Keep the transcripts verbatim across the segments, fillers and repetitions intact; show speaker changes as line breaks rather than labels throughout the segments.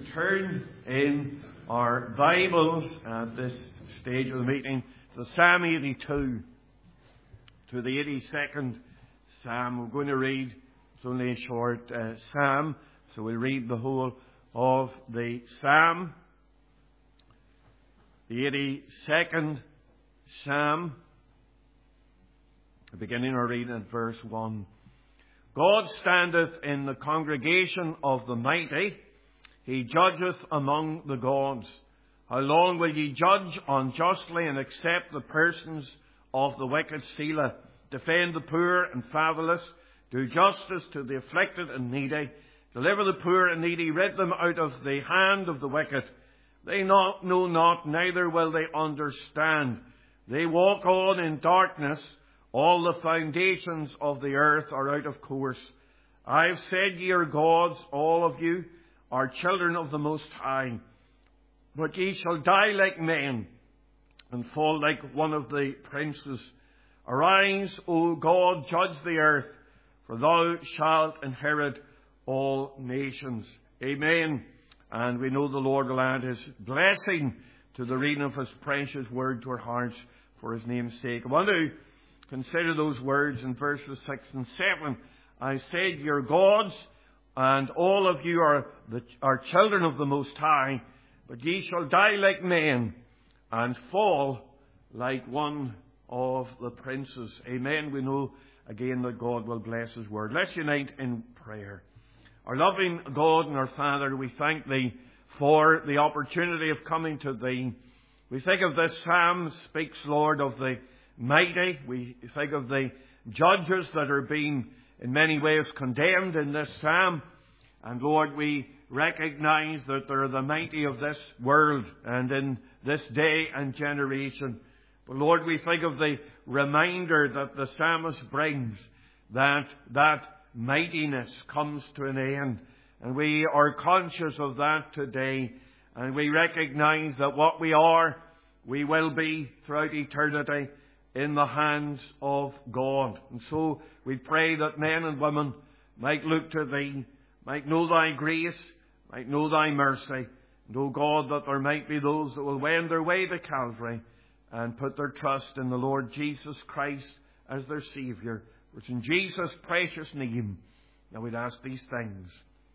to turn in our Bibles at this stage of the meeting to Psalm eighty-two, to the eighty-second Psalm. We're going to read, it's only a short uh, Psalm, so we'll read the whole of the Psalm. The eighty-second Psalm, beginning our reading at verse one. God standeth in the congregation of the mighty, he judgeth among the gods. How long will ye judge unjustly and accept the persons of the wicked? Selah. Defend the poor and fatherless, do justice to the afflicted and needy, deliver the poor and needy, rid them out of the hand of the wicked. They not, know not, neither will they understand. They walk on in darkness. All the foundations of the earth are out of course. I have said, ye are gods, all of you are children of the Most High. But ye shall die like men, and fall like one of the princes. Arise, O God, judge the earth, for thou shalt inherit all nations. Amen. And we know the Lord will add his blessing to the reading of his precious word to our hearts for his name's sake. I want to consider those words in verses six and seven. I said, ye are gods, and all of you are, the, are children of the Most High, but ye shall die like men, and fall like one of the princes. Amen. We know again that God will bless his word. Let's unite in prayer. Our loving God and our Father, we thank thee for the opportunity of coming to thee. We think of this psalm speaks, Lord, of the mighty. We think of the judges that are being in many ways condemned in this psalm. And Lord, we recognize that they're the mighty of this world and in this day and generation. But Lord, we think of the reminder that the psalmist brings that that mightiness comes to an end. And we are conscious of that today. And we recognize that what we are, we will be throughout eternity in the hands of God. And so we pray that men and women might look to thee, might know thy grace, might know thy mercy. And, O God, that there might be those that will wend their way to Calvary and put their trust in the Lord Jesus Christ as their Saviour. Which in Jesus' precious name, now we'd ask these things.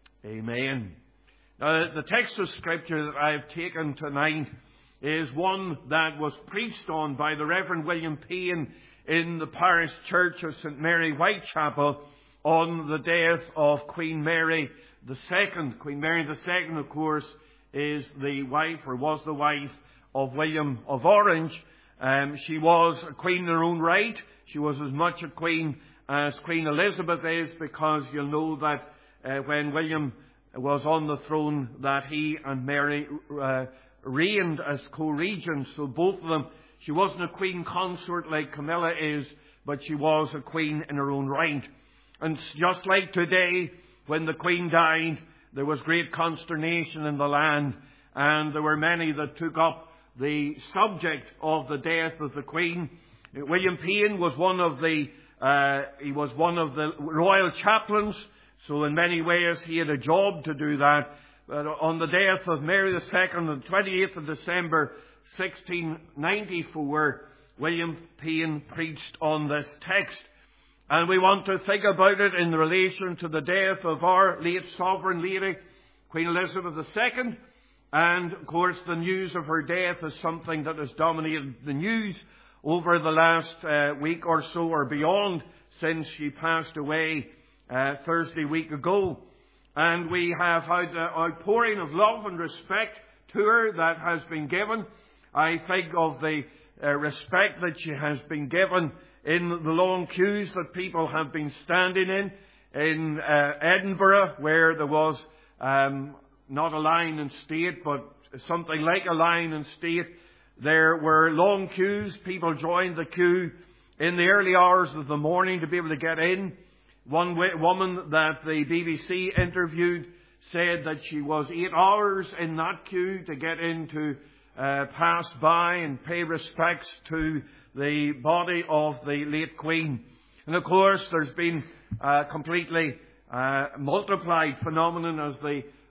Amen. Now, the text of Scripture that I have taken tonight is one that was preached on by the Reverend William Payne in the parish church of Saint Mary Whitechapel on the death of Queen Mary the Second. Queen Mary the Second, of course, is the wife, or was the wife, of William of Orange. Um, she was a queen in her own right. She was as much a queen as Queen Elizabeth is, because you'll know that uh, when William was on the throne, that he and Mary uh, reigned as co-regents. So both of them, she wasn't a queen consort like Camilla is, but she was a queen in her own right. And just like today, when the queen died, there was great consternation in the land, and there were many that took up the subject of the death of the Queen. William Payne was one of the uh, he was one of the royal chaplains, so in many ways he had a job to do that. But on the death of Mary the Second, on the twenty-eighth of December, sixteen ninety-four, William Payne preached on this text, and we want to think about it in relation to the death of our late sovereign lady, Queen Elizabeth the Second. And, of course, the news of her death is something that has dominated the news over the last uh, week or so or beyond, since she passed away uh, Thursday week ago. And we have had an outpouring of love and respect to her that has been given. I think of the uh, respect that she has been given in the long queues that people have been standing in, in uh, Edinburgh, where there was Um, not a line in state, but something like a line in state. There were long queues. People joined the queue in the early hours of the morning to be able to get in. One woman that the B B C interviewed said that she was eight hours in that queue to get in to uh, pass by and pay respects to the body of the late Queen. And of course, there's been a completely uh, multiplied phenomenon as the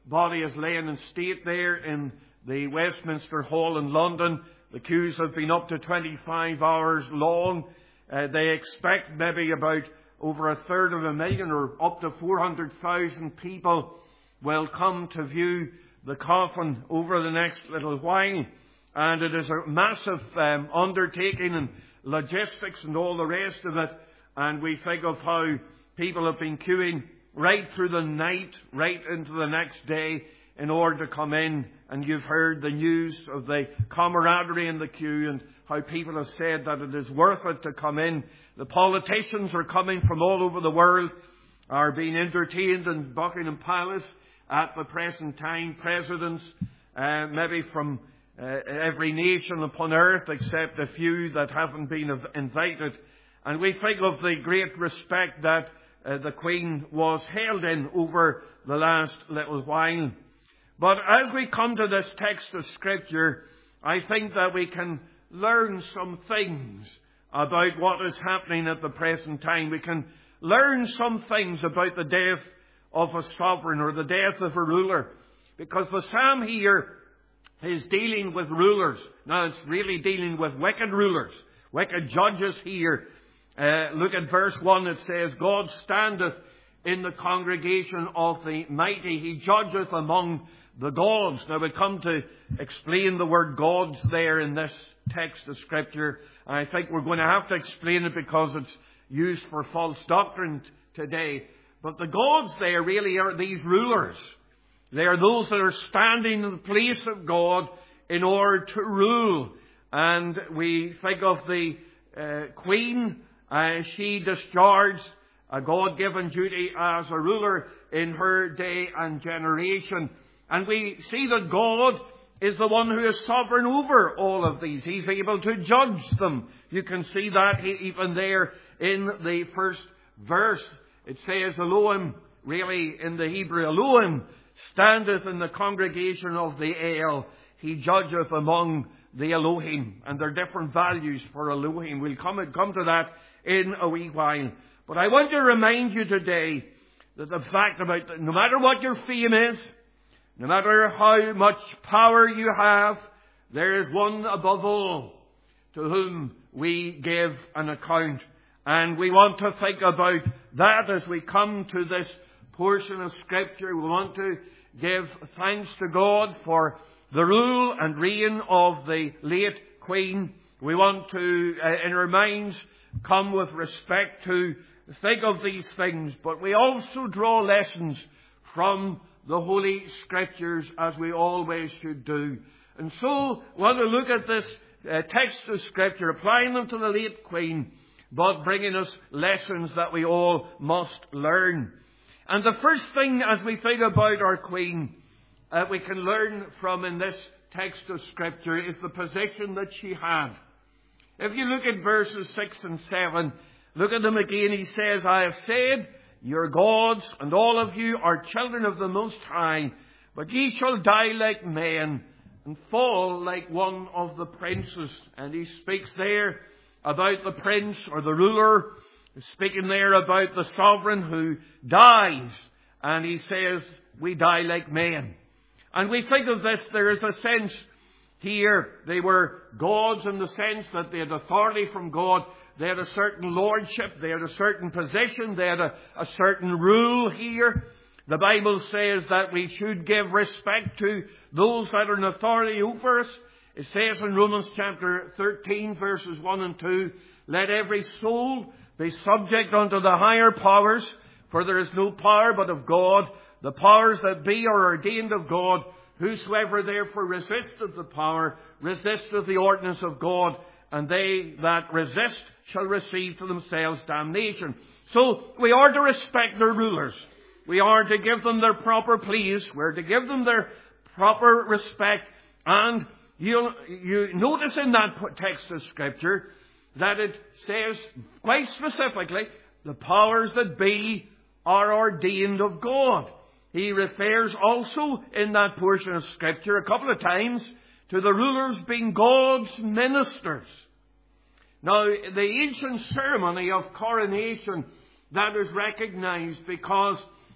body is laying in state there in the Westminster Hall in London. The queues have been up to twenty-five hours long. Uh, they expect maybe about over a third of a million or up to four hundred thousand people will come to view the coffin over the next little while. And it is a massive um, undertaking and logistics and all the rest of it. And we think of how people have been queuing right through the night, right into the next day in order to come in. And you've heard the news of the camaraderie in the queue and how people have said that it is worth it to come in. The politicians are coming from all over the world, are being entertained in Buckingham Palace at the present time. Presidents, uh, maybe from uh, every nation upon earth except a few that haven't been invited. And we think of the great respect that uh, the Queen was held in over the last little while. But as we come to this text of Scripture, I think that we can learn some things about what is happening at the present time. We can learn some things about the death of a sovereign or the death of a ruler. Because the psalm here is dealing with rulers. Now it's really dealing with wicked rulers, wicked judges here. Uh, look at verse one. It says, God standeth in the congregation of the mighty. He judgeth among the gods. Now we come to explain the word gods there in this text of Scripture. And I think we're going to have to explain it because it's used for false doctrine today. But the gods there really are these rulers. They are those that are standing in the place of God in order to rule. And we think of the uh, Queen. Uh, she discharged a God-given duty as a ruler in her day and generation. And we see that God is the one who is sovereign over all of these. He's able to judge them. You can see that even there in the first verse. It says, Elohim, really in the Hebrew, Elohim standeth in the congregation of the El. He judgeth among the Elohim. And there are different values for Elohim. We'll come, come to that in a wee while. But I want to remind you today that the fact about that no matter what your fame is, no matter how much power you have, there is one above all to whom we give an account. And we want to think about that as we come to this portion of Scripture. We want to give thanks to God for the rule and reign of the late Queen. We want to, uh, in our minds, come with respect to think of these things. But we also draw lessons from the Holy Scriptures, as we always should do. And so, we want to look at this uh, text of Scripture, applying them to the late Queen, but bringing us lessons that we all must learn. And the first thing, as we think about our Queen, uh, we can learn from in this text of Scripture is the position that she had. If you look at verses six and seven, look at them again. He says, I have said, your gods and all of you are children of the Most High, but ye shall die like men and fall like one of the princes. And he speaks there about the prince or the ruler, speaking there about the sovereign who dies. And he says, we die like men. And we think of this, there is a sense here, they were gods in the sense that they had authority from God. They had a certain lordship. They had a certain position. They had a, a certain rule here. The Bible says that we should give respect to those that are in authority over us. It says in Romans chapter thirteen, verses one and two, let every soul be subject unto the higher powers, for there is no power but of God. The powers that be are ordained of God. Whosoever therefore resisteth the power, resisteth the ordinance of God, and they that resist shall receive to themselves damnation. So we are to respect their rulers. We are to give them their proper place. We're to give them their proper respect. And you you notice in that text of Scripture that it says quite specifically, the powers that be are ordained of God. He refers also in that portion of Scripture a couple of times to the rulers being God's ministers. Now, the ancient ceremony of coronation, that is recognized because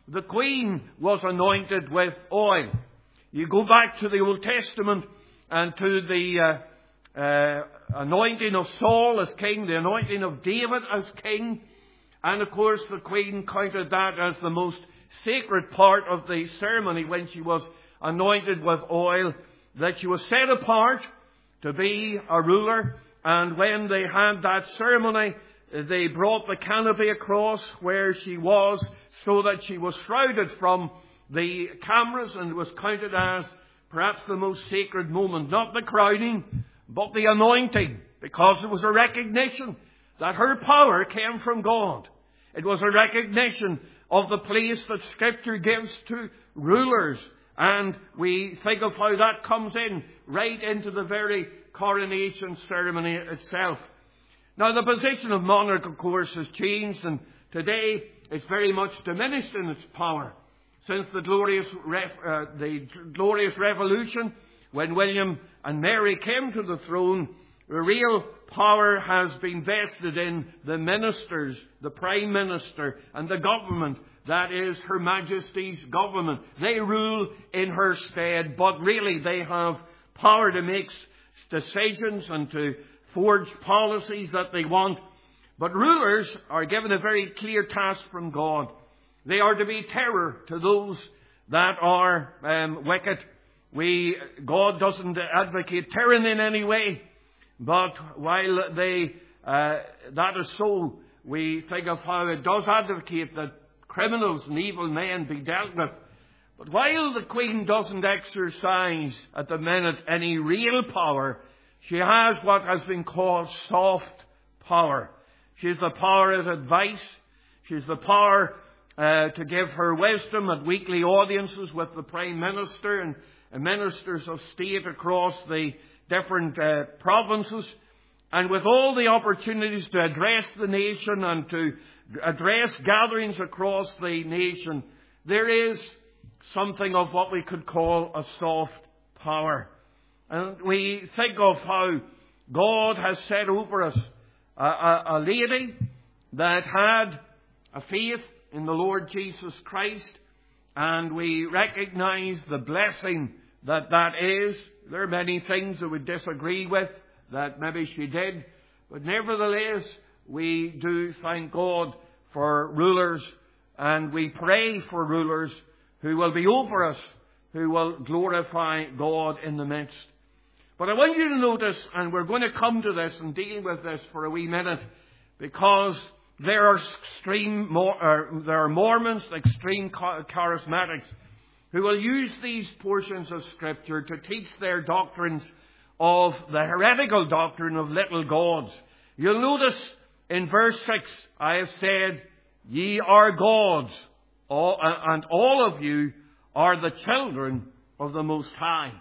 the queen was anointed with oil. You go back to the Old Testament and to the uh, uh, anointing of Saul as king, the anointing of David as king. And of course the queen counted that as the most sacred part of the ceremony when she was anointed with oil, that she was set apart to be a ruler. And when they had that ceremony, they brought the canopy across where she was so that she was shrouded from the cameras and was counted as perhaps the most sacred moment. Not the crowning, but the anointing, because it was a recognition that her power came from God. It was a recognition of the place that Scripture gives to rulers. And we think of how that comes in right into the very coronation ceremony itself. Now, the position of monarch, of course, has changed, and today it's very much diminished in its power. Since the glorious, ref, uh, the glorious revolution, when William and Mary came to the throne, the real power has been vested in the ministers, the Prime Minister, and the government. That is Her Majesty's government. They rule in her stead, but really they have power to make decisions and to forge policies that they want. But rulers are given a very clear task from God. They are to be terror to those that are um, wicked. We, God doesn't advocate tyranny in any way, but while they uh, that is so, we think of how it does advocate that criminals and evil men be dealt with. But while the Queen doesn't exercise at the minute any real power, she has what has been called soft power. She has the power of advice. She has the power uh, to give her wisdom at weekly audiences with the Prime Minister and, and ministers of state across the different uh, provinces, and with all the opportunities to address the nation and to address gatherings across the nation. There is something of what we could call a soft power. And we think of how God has set over us a, a, a lady that had a faith in the Lord Jesus Christ, and we recognize the blessing that that is. There are many things that we disagree with that maybe she did, but nevertheless we do thank God for rulers, and we pray for rulers who will be over us, who will glorify God in the midst. But I want you to notice, and we're going to come to this and deal with this for a wee minute, because there are extreme, uh, there are Mormons, extreme charismatics, who will use these portions of Scripture to teach their doctrines of the heretical doctrine of little gods. You'll notice in verse six, I have said, ye are gods, all, and all of you are the children of the Most High.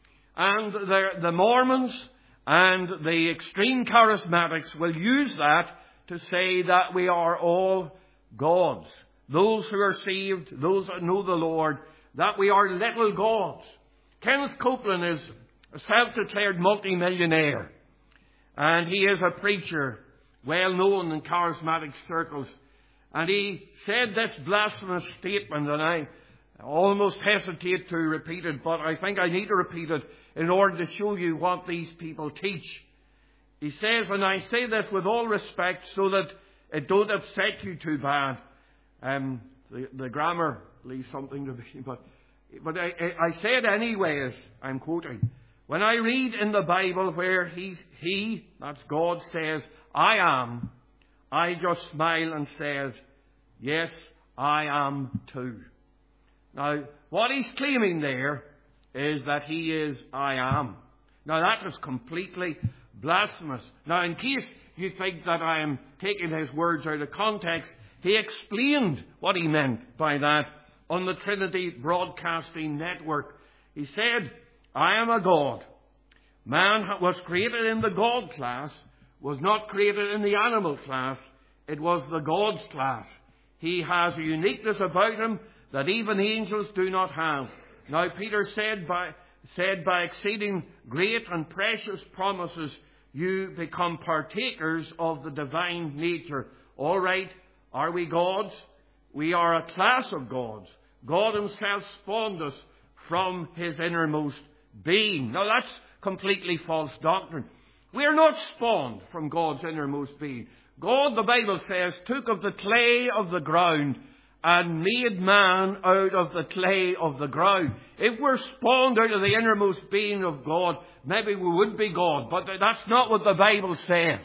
And the, the Mormons and the extreme charismatics will use that to say that we are all gods. Those who are saved, those that know the Lord, that we are little gods. Kenneth Copeland is a self-declared multi-millionaire, and he is a preacher well known in charismatic circles. And he said this blasphemous statement, and I almost hesitate to repeat it, but I think I need to repeat it in order to show you what these people teach. He says, and I say this with all respect so that it don't upset you too bad. Um, the, the grammar leaves something to be, but, but I, I say it anyways, I'm quoting. When I read in the Bible where he's, he, that's God, says, I am, I just smile and says, yes, I am too. Now, what he's claiming there is that he is I am. Now, that is completely blasphemous. Now, in case you think that I am taking his words out of context, he explained what he meant by that on the Trinity Broadcasting Network. He said, I am a God. Man was created in the God class, was not created in the animal class. It was the God's class. He has a uniqueness about him that even angels do not have. Now, Peter said by, said by exceeding great and precious promises, you become partakers of the divine nature. All right, are we gods? We are a class of gods. God himself spawned us from his innermost being. Now that's completely false doctrine. We are not spawned from God's innermost being. God, the Bible says, took of the clay of the ground and made man out of the clay of the ground. If we're spawned out of the innermost being of God, maybe we would be God, but that's not what the Bible says.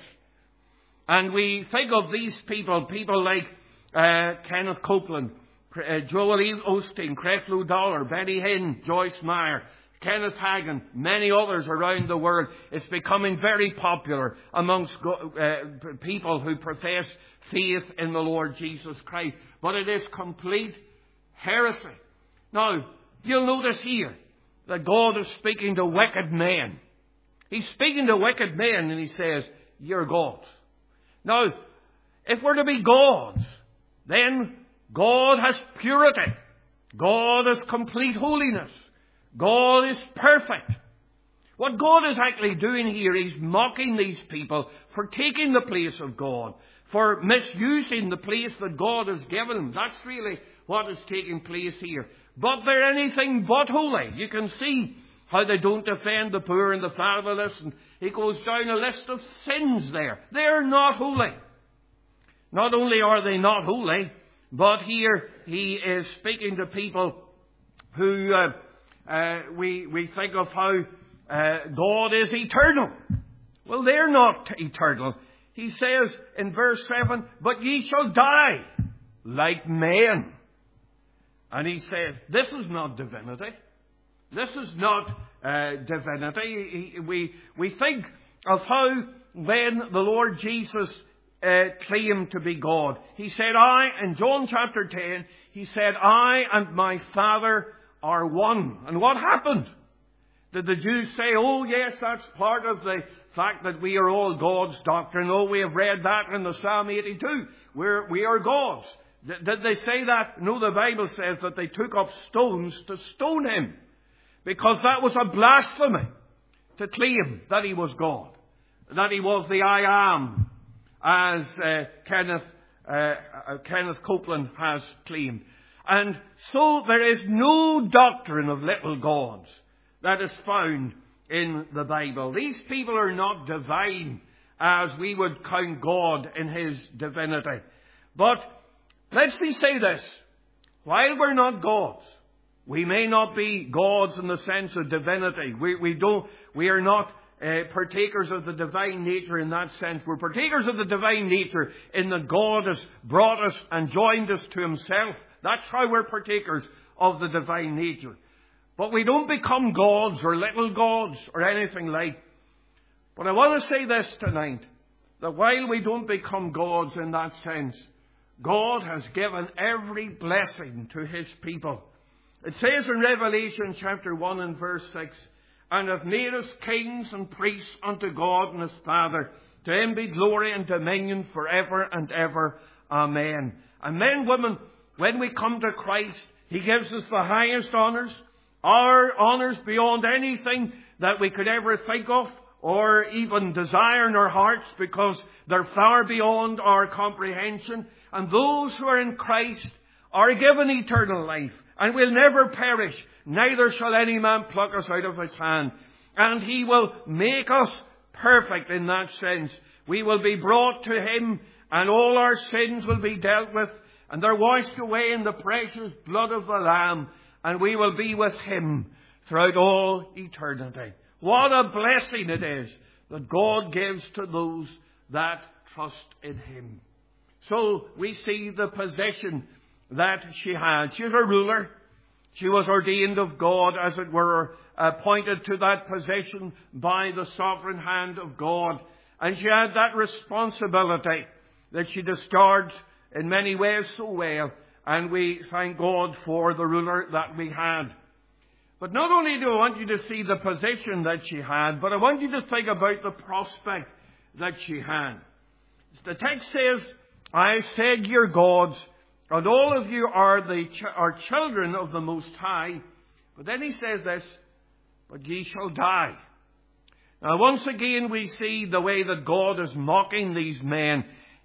And we think of these people, people like uh, Kenneth Copeland, uh, Joel Osteen, Creflo Dollar, Benny Hinn, Joyce Meyer, Kenneth Hagin, many others around the world. It's becoming very popular amongst uh, people who profess faith in the Lord Jesus Christ. But it is complete heresy. Now, you'll notice here that God is speaking to wicked men. He's speaking to wicked men and he says, you're gods. Now, if we're to be gods, then God has purity. God has complete holiness. God is perfect. What God is actually doing here, he's mocking these people for taking the place of God, for misusing the place that God has given them. That's really what is taking place here. But they're anything but holy. You can see how they don't defend the poor and the fatherless. And he goes down a list of sins there. They're not holy. Not only are they not holy, but here he is speaking to people who uh, uh, we, we think of how uh, God is eternal. Well, they're not eternal. He says in verse seven, but ye shall die like men. And he said, this is not divinity. This is not uh, divinity. We, we think of how when the Lord Jesus uh, claimed to be God. He said, I, in John chapter ten, he said, I and my Father are one. And what happened? Did the Jews say, oh yes, that's part of the fact that we are all God's doctrine. Oh, we have read that in the Psalm eighty-two. We're, we are gods. D- did they say that? No, the Bible says that they took up stones to stone him. Because that was a blasphemy to claim that he was God. That he was the I am, as uh, Kenneth, uh, uh, Kenneth Copeland has claimed. And so there is no doctrine of little gods that is found in the Bible. These people are not divine as we would count God in his divinity. But let's say this. While we're not gods, we may not be gods in the sense of divinity. We, we don't, we are not uh, partakers of the divine nature in that sense. We're partakers of the divine nature in that God has brought us and joined us to himself. That's how we're partakers of the divine nature. But we don't become gods or little gods or anything like. But I want to say this tonight, that while we don't become gods in that sense, God has given every blessing to his people. It says in Revelation chapter one and verse six, and hath made us kings and priests unto God and his Father. To him be glory and dominion forever and ever. Amen. And men, women, when we come to Christ, he gives us the highest honours. Our honours beyond anything that we could ever think of or even desire in our hearts, because they're far beyond our comprehension. And those who are in Christ are given eternal life and will never perish, neither shall any man pluck us out of his hand. And he will make us perfect in that sense. We will be brought to him, and all our sins will be dealt with, and they're washed away in the precious blood of the Lamb, and we will be with him throughout all eternity. What a blessing it is that God gives to those that trust in him. So we see the position that she had. She was a ruler. She was ordained of God, as it were, appointed to that position by the sovereign hand of God. And she had that responsibility that she discharged in many ways so well. And we thank God for the ruler that we had. But not only do I want you to see the position that she had, but I want you to think about the prospect that she had. The text says, I said you're gods, and all of you are the ch- are children of the Most High. But then he says this, but ye shall die. Now once again we see the way that God is mocking these men. He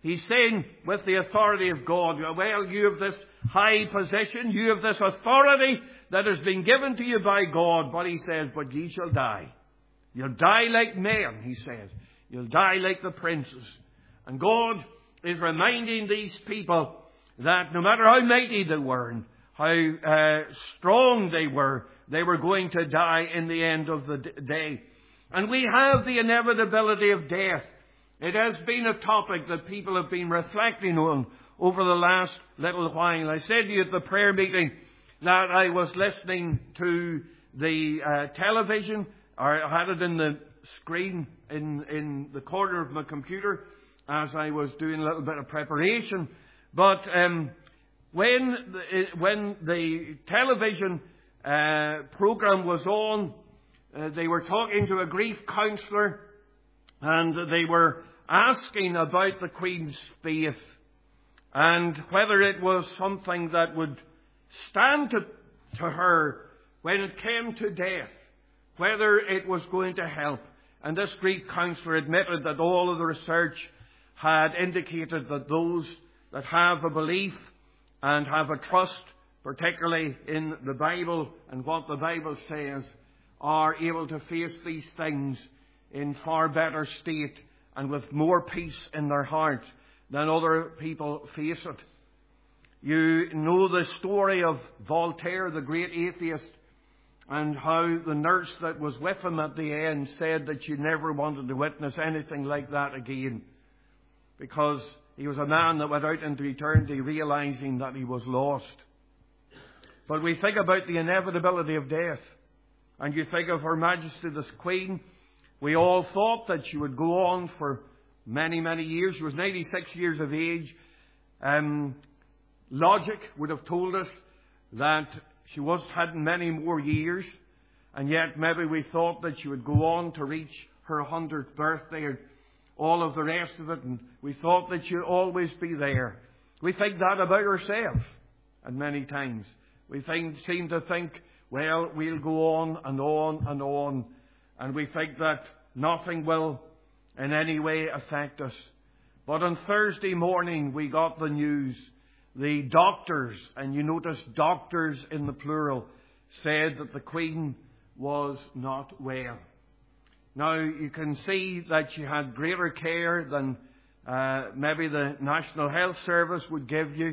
He's saying with the authority of God, well, you have this high position, you have this authority that has been given to you by God. But he says, but ye shall die. You'll die like men, he says. You'll die like the princes. And God is reminding these people that no matter how mighty they were and how uh, strong they were, they were going to die in the end of the day. And we have the inevitability of death. It has been a topic that people have been reflecting on over the last little while. I said to you at the prayer meeting that I was listening to the uh, television, or I had it in the screen in, in the corner of my computer as I was doing a little bit of preparation. But um, when, the, when the television uh, program was on, uh, they were talking to a grief counsellor, and they were asking about the Queen's faith and whether it was something that would stand to, to her when it came to death, whether it was going to help. And this grief counsellor admitted that all of the research had indicated that those that have a belief and have a trust, particularly in the Bible and what the Bible says, are able to face these things in far better state and with more peace in their heart than other people face it. You know the story of Voltaire, the great atheist, and how the nurse that was with him at the end said that she never wanted to witness anything like that again, because he was a man that went out into eternity realizing that he was lost. But we think about the inevitability of death, and you think of Her Majesty the Queen. We all thought that she would go on for many, many years. She was ninety-six years of age. Um, logic would have told us that she was had many more years, and yet maybe we thought that she would go on to reach her hundredth birthday and all of the rest of it, and we thought that she would always be there. We think that about ourselves, and many times we think, seem to think, well, we'll go on and on and on, and we think that nothing will in any way affect us. But on Thursday morning we got the news. The doctors, and you notice doctors in the plural, said that the Queen was not well. Now, you can see that she had greater care than uh, maybe the National Health Service would give you.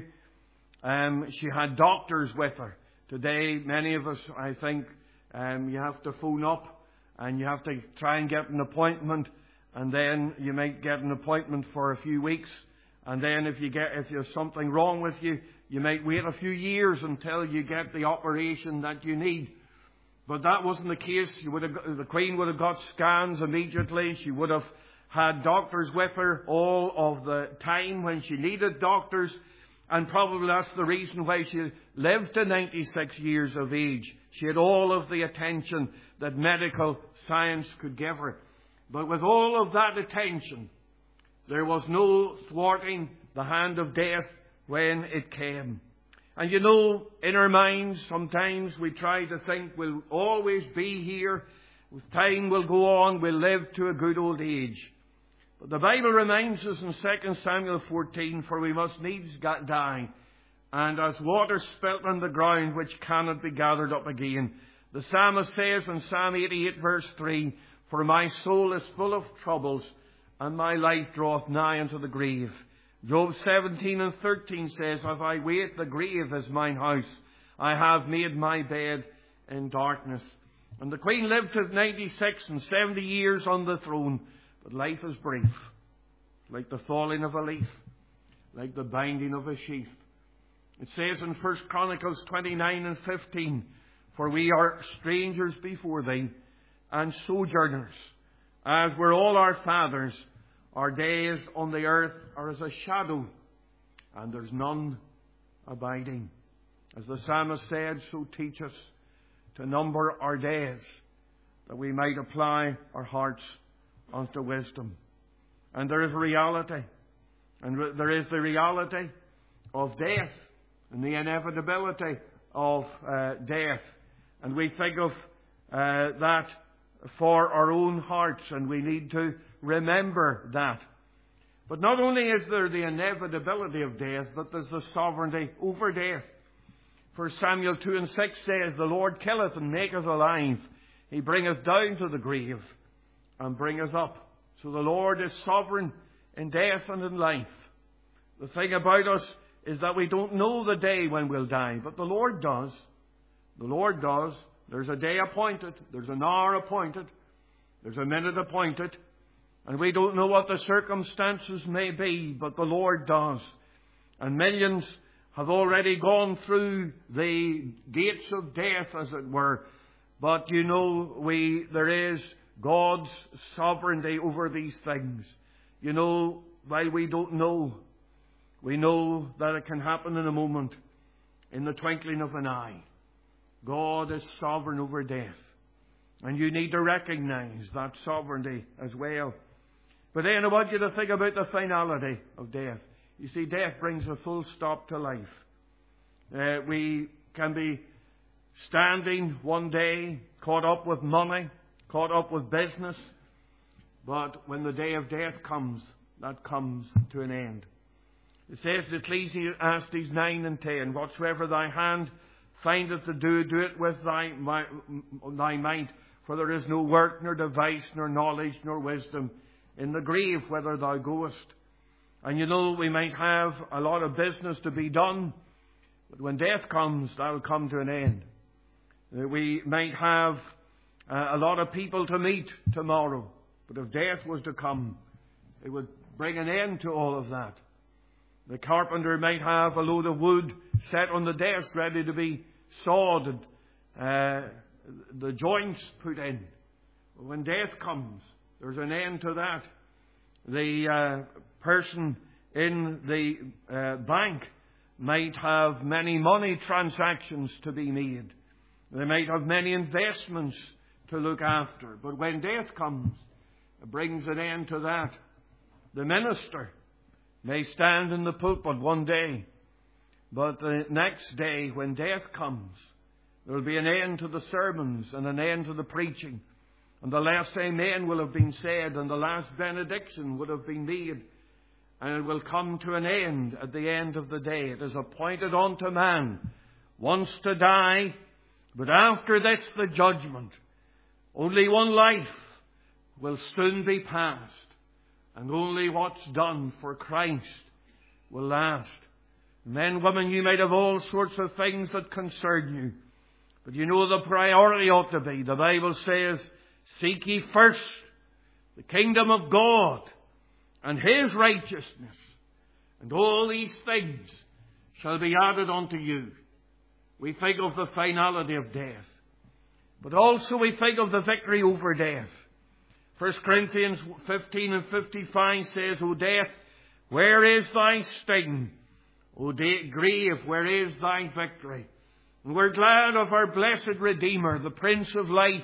Um, she had doctors with her. Today, many of us, I think, um, you have to phone up and you have to try and get an appointment, and then you might get an appointment for a few weeks. And then if you get, if there's something wrong with you, you might wait a few years until you get the operation that you need. But that wasn't the case. She would have, the Queen would have got scans immediately. She would have had doctors with her all of the time when she needed doctors. And probably that's the reason why she lived to ninety-six years of age. She had all of the attention that medical science could give her. But with all of that attention, there was no thwarting the hand of death when it came. And you know, in our minds, sometimes we try to think we'll always be here. With time will go on, we'll live to a good old age. But the Bible reminds us in Second Samuel fourteen, for we must needs die, and as water spilt on the ground which cannot be gathered up again. The psalmist says in Psalm eighty-eight verse three, for my soul is full of troubles, and my life draweth nigh unto the grave. Job seventeen and thirteen says, if I wait, the grave is mine house. I have made my bed in darkness. And the Queen lived to ninety-six and seventy years on the throne. But life is brief, like the falling of a leaf, like the binding of a sheaf. It says in First Chronicles twenty-nine and fifteen, for we are strangers before thee, and sojourners, as were all our fathers. Our days on the earth are as a shadow, and there's none abiding. As the psalmist said, so teach us to number our days, that we might apply our hearts unto wisdom. And there is reality, and there is the reality of death, and the inevitability of uh, death. And we think of uh, that for our own hearts, and we need to remember that. But not only is there the inevitability of death, but there's the sovereignty over death. First Samuel two and six says, the Lord killeth and maketh alive. He bringeth down to the grave and bringeth up. So the Lord is sovereign in death and in life. The thing about us is that we don't know the day when we'll die, but the Lord does. The Lord does. There's a day appointed. There's an hour appointed. There's a minute appointed. And we don't know what the circumstances may be, but the Lord does. And millions have already gone through the gates of death, as it were. But you know, we there is God's sovereignty over these things. You know, while we don't know, we know that it can happen in a moment, in the twinkling of an eye. God is sovereign over death. And you need to recognize that sovereignty as well. But then I want you to think about the finality of death. You see, death brings a full stop to life. Uh, we can be standing one day, caught up with money, caught up with business. But when the day of death comes, that comes to an end. It says in Ecclesiastes nine and ten, whatsoever thy hand findeth to do, do it with thy, my, thy might. For there is no work, nor device, nor knowledge, nor wisdom in the grave whither thou goest. And you know, we might have a lot of business to be done, but when death comes, that will come to an end. We might have uh, a lot of people to meet tomorrow, but if death was to come, it would bring an end to all of that. The carpenter might have a load of wood set on the desk ready to be sawed and uh, the joints put in. But when death comes, there's an end to that. The uh, person in the uh, bank might have many money transactions to be made. They might have many investments to look after. But when death comes, it brings an end to that. The minister may stand in the pulpit one day, but the next day, when death comes, there will be an end to the sermons and an end to the preaching. And the last amen will have been said, and the last benediction would have been made. And it will come to an end at the end of the day. It is appointed unto man once to die, but after this the judgment. Only one life will soon be passed, and only what's done for Christ will last. Men, women, you might have all sorts of things that concern you, but you know the priority ought to be. The Bible says, seek ye first the kingdom of God and His righteousness, and all these things shall be added unto you. We think of the finality of death, but also we think of the victory over death. First Corinthians fifteen and fifty-five says, O death, where is thy sting? O grave, where is thy victory? And we're glad of our blessed Redeemer, the Prince of Life,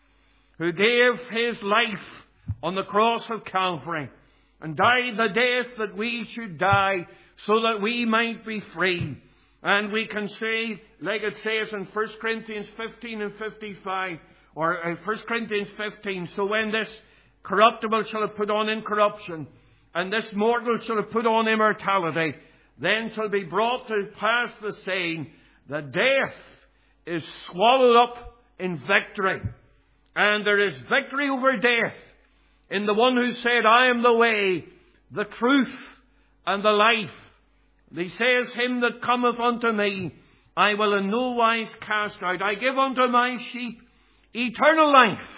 who gave His life on the cross of Calvary and died the death that we should die so that we might be free. And we can say, like it says in First Corinthians fifteen and fifty-five, or First Corinthians fifteen, so when this corruptible shall have put on incorruption, and this mortal shall have put on immortality, then shall be brought to pass the saying, that death is swallowed up in victory. And there is victory over death in the one who said, I am the way, the truth, and the life. He says, him that cometh unto me, I will in no wise cast out. I give unto my sheep eternal life,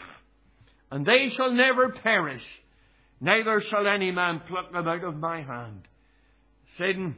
and they shall never perish, neither shall any man pluck them out of my hand. Sin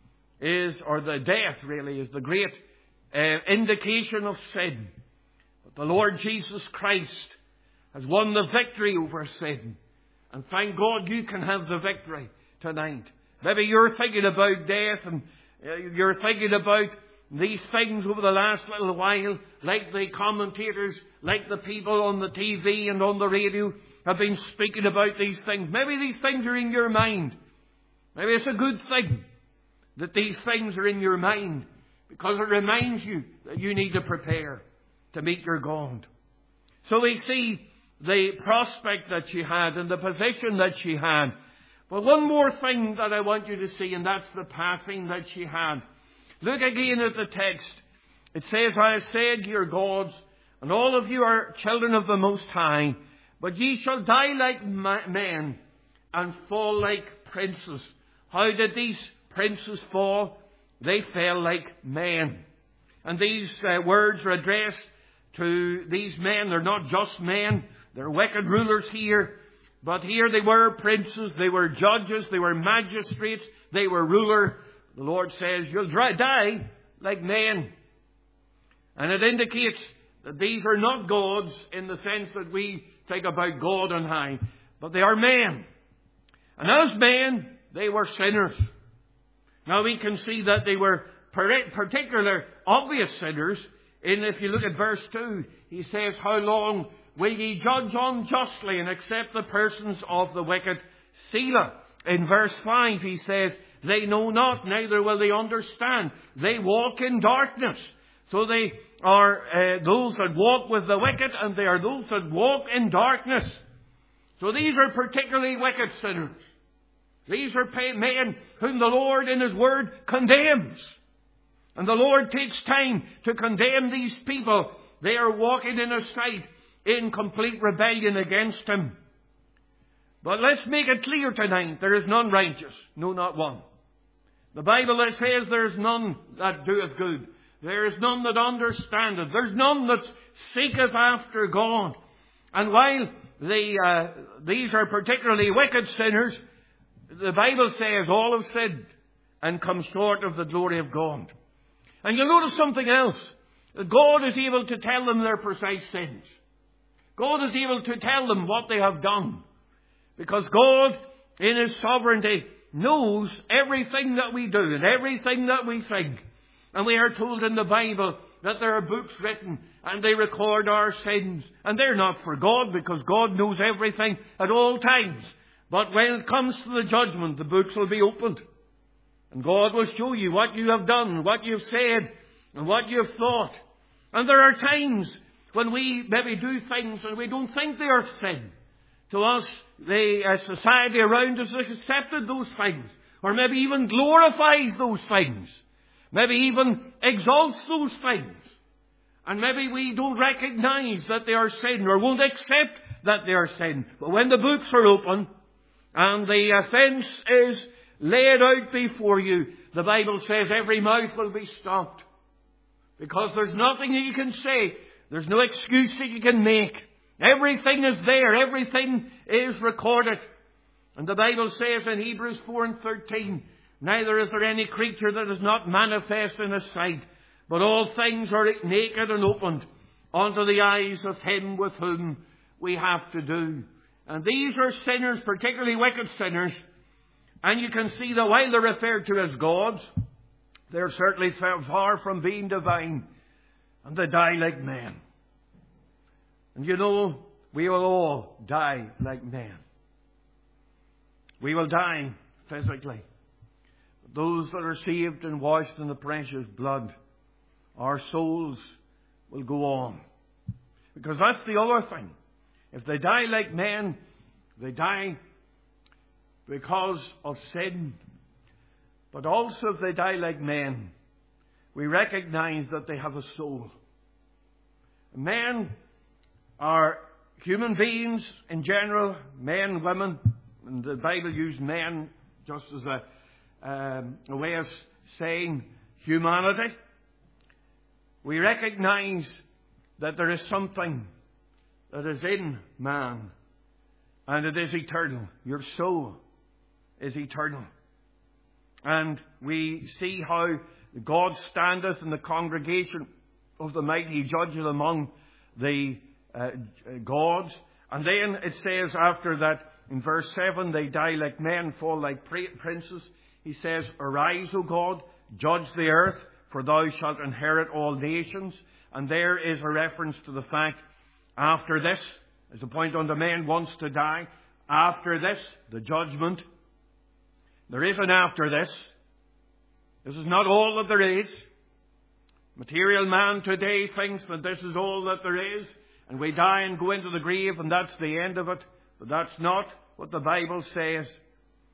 is, or the death really, is the great uh, indication of sin. But the Lord Jesus Christ has won the victory over sin. And thank God you can have the victory tonight. Maybe you're thinking about death, and uh, you're thinking about these things over the last little while, like the commentators, like the people on the T V and on the radio have been speaking about these things. Maybe these things are in your mind. Maybe it's a good thing that these things are in your mind, because it reminds you that you need to prepare to meet your God. So we see the prospect that she had and the position that she had. But one more thing that I want you to see, and that's the passing that she had. Look again at the text. It says, I have said, ye are gods, and all of you are children of the Most High, but ye shall die like men, and fall like princes. How did these princes fall? They fell like men. And these uh, words are addressed to these men. They're not just men. They're wicked rulers here. But here they were princes. They were judges. They were magistrates. They were ruler. The Lord says, you'll die like men. And it indicates that these are not gods in the sense that we think about God on high. But they are men. And as men, they were sinners. Now we can see that they were particular obvious sinners. And if you look at verse two, he says, how long will ye judge unjustly and accept the persons of the wicked? Selah. In verse five he says, they know not, neither will they understand. They walk in darkness. So they are uh, those that walk with the wicked, and they are those that walk in darkness. So these are particularly wicked sinners. These are men whom the Lord in His Word condemns. And the Lord takes time to condemn these people. They are walking in a sight in complete rebellion against Him. But let's make it clear tonight, there is none righteous, no, not one. The Bible that says there is none that doeth good. There is none that understandeth. There's none that seeketh after God. And while the, uh, these are particularly wicked sinners, the Bible says all have sinned and come short of the glory of God. And you'll notice something else. God is able to tell them their precise sins. God is able to tell them what they have done. Because God, in His sovereignty, knows everything that we do and everything that we think. And we are told in the Bible that there are books written and they record our sins. And they're not for God, because God knows everything at all times. But when it comes to the judgment, the books will be opened. And God will show you what you have done, what you've said, and what you've thought. And there are times when we maybe do things and we don't think they are sin. To us, the uh, society around us has accepted those things. Or maybe even glorifies those things. Maybe even exalts those things. And maybe we don't recognize that they are sin, or won't accept that they are sin. But when the books are open and the offence is laid out before you, the Bible says every mouth will be stopped. Because there's nothing that you can say. There's no excuse that you can make. Everything is there. Everything is recorded. And the Bible says in Hebrews four and thirteen, neither is there any creature that is not manifest in His sight, but all things are naked and opened unto the eyes of Him with whom we have to do. And these are sinners, particularly wicked sinners. And you can see that while they're referred to as gods, they're certainly far from being divine. And they die like men. And you know, we will all die like men. We will die physically. Those that are saved and washed in the precious blood, our souls will go on. Because that's the other thing. If they die like men, they die because of sin. But also if they die like men, we recognize that they have a soul. Men are human beings in general, men, women, and the Bible used men just as a, um, a way of saying humanity. We recognize that there is something that is in man, and it is eternal. Your soul is eternal. And we see how God standeth in the congregation of the mighty, He judgeth among the uh, gods. And then it says after that, in verse seven, they die like men, fall like princes. He says, arise, O God, judge the earth, for thou shalt inherit all nations. And there is a reference to the fact, after this, as a point on the man wants to die, after this, the judgment. There is an after this. This is not all that there is. Material man today thinks that this is all that there is, and we die and go into the grave and that's the end of it. But that's not what the Bible says.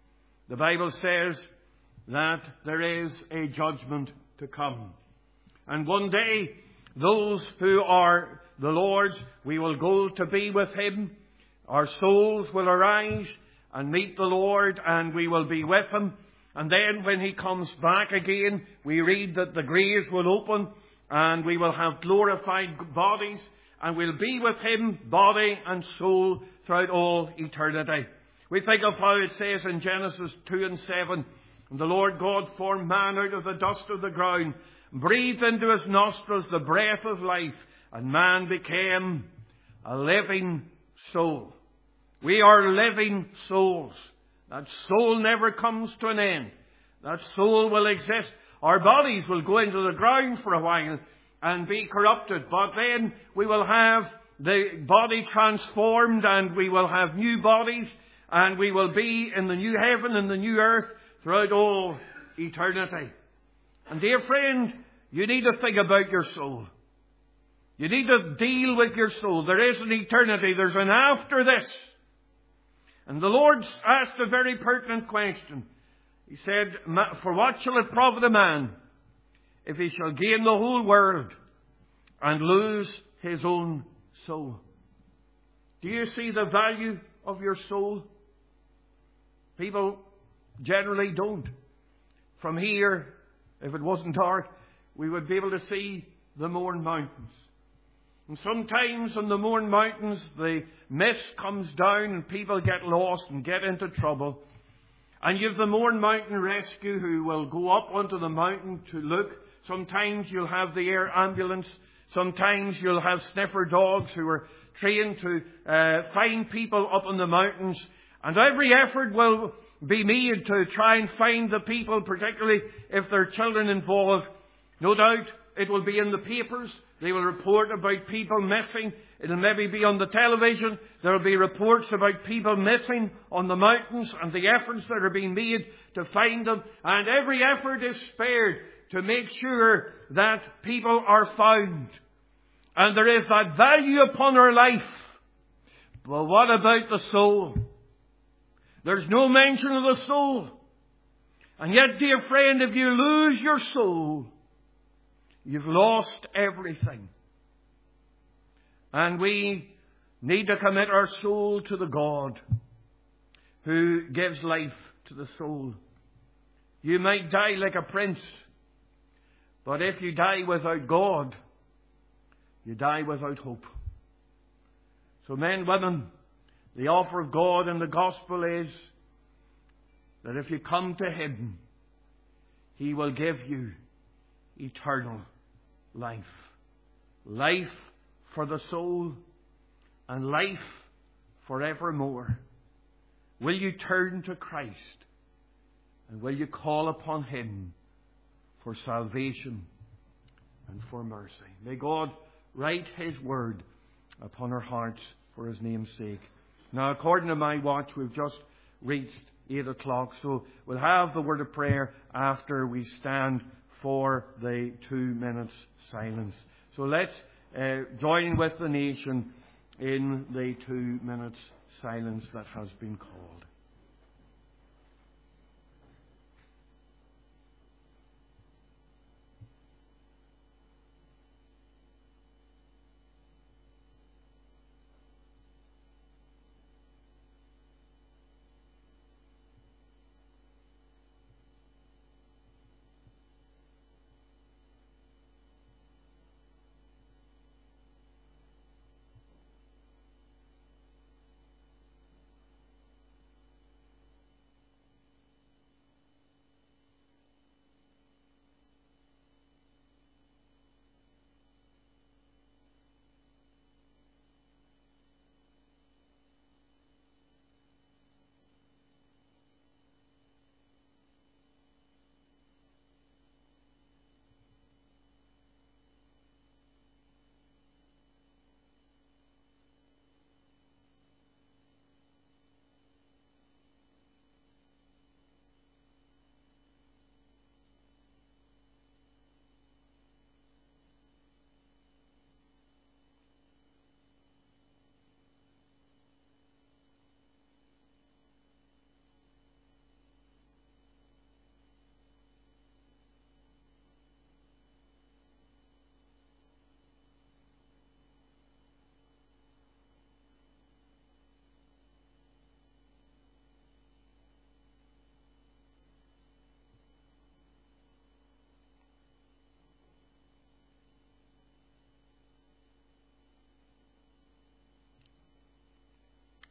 The Bible says that there is a judgment to come. And one day, those who are the Lord's, we will go to be with Him. Our souls will arise and meet the Lord, and we will be with Him. And then when He comes back again, we read that the graves will open and we will have glorified bodies, and we'll be with Him, body and soul, throughout all eternity. We think of how it says in Genesis two and seven, and the Lord God formed man out of the dust of the ground, breathed into his nostrils the breath of life, and man became a living soul. We are living souls. That soul never comes to an end. That soul will exist. Our bodies will go into the ground for a while and be corrupted, but then we will have the body transformed, and we will have new bodies, and we will be in the new heaven and the new earth throughout all eternity. And dear friend, you need to think about your soul. You need to deal with your soul. There is an eternity. There's an after this. And the Lord asked a very pertinent question. He said, "For what shall it profit a man if he shall gain the whole world and lose his own soul?" Do you see the value of your soul? People generally don't. From here, if it wasn't dark, we would be able to see the Mourne Mountains. And sometimes on the Mourne Mountains, the mist comes down and people get lost and get into trouble. And you've the Mourne Mountain Rescue who will go up onto the mountain to look. Sometimes you'll have the air ambulance. Sometimes you'll have sniffer dogs who are trained to uh, find people up on the mountains. And every effort will be made to try and find the people, particularly if there are children involved. No doubt it will be in the papers. They will report about people missing. It'll maybe be on the television. There will be reports about people missing on the mountains and the efforts that are being made to find them. And every effort is spared to make sure that people are found. And there is that value upon our life. But what about the soul? There's no mention of the soul. And yet, dear friend, if you lose your soul, you've lost everything. And we need to commit our soul to the God who gives life to the soul. You might die like a prince, but if you die without God, you die without hope. So men, women, the offer of God in the gospel is that if you come to Him, He will give you eternal life. Life for the soul and life forevermore. Will you turn to Christ and will you call upon Him for salvation and for mercy? May God write His word upon our hearts for His name's sake. Now, according to my watch, we've just reached eight o'clock, so we'll have the word of prayer after we stand for the two minutes silence. So let's uh, join with the nation in the two minutes silence that has been called.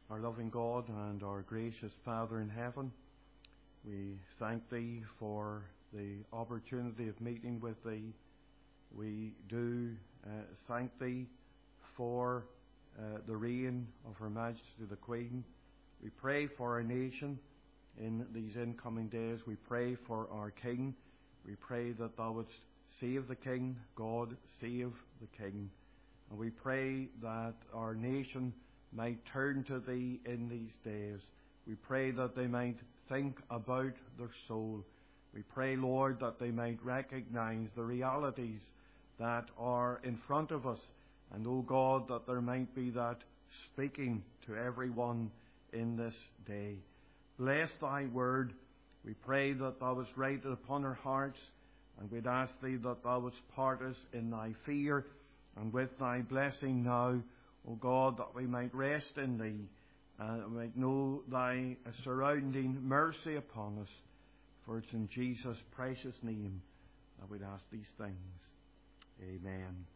Our loving God and our gracious Father in heaven, we thank Thee for the opportunity of meeting with Thee. We do uh, thank Thee for uh, the reign of Her Majesty the Queen. We pray for our nation in these incoming days. We pray for our King. We pray that Thou wouldst save the King. God, save the King. And we pray that our nation might turn to Thee in these days. We pray that they might think about their soul. We pray, Lord, that they might recognize the realities that are in front of us. And, O God, that there might be that speaking to everyone in this day. Bless Thy word. We pray that Thou wouldst write it upon our hearts. And we'd ask Thee that Thou wouldst part us in Thy fear and with Thy blessing now, O God, that we might rest in Thee and we might know Thy surrounding mercy upon us. For it's in Jesus' precious name that we'd ask these things. Amen.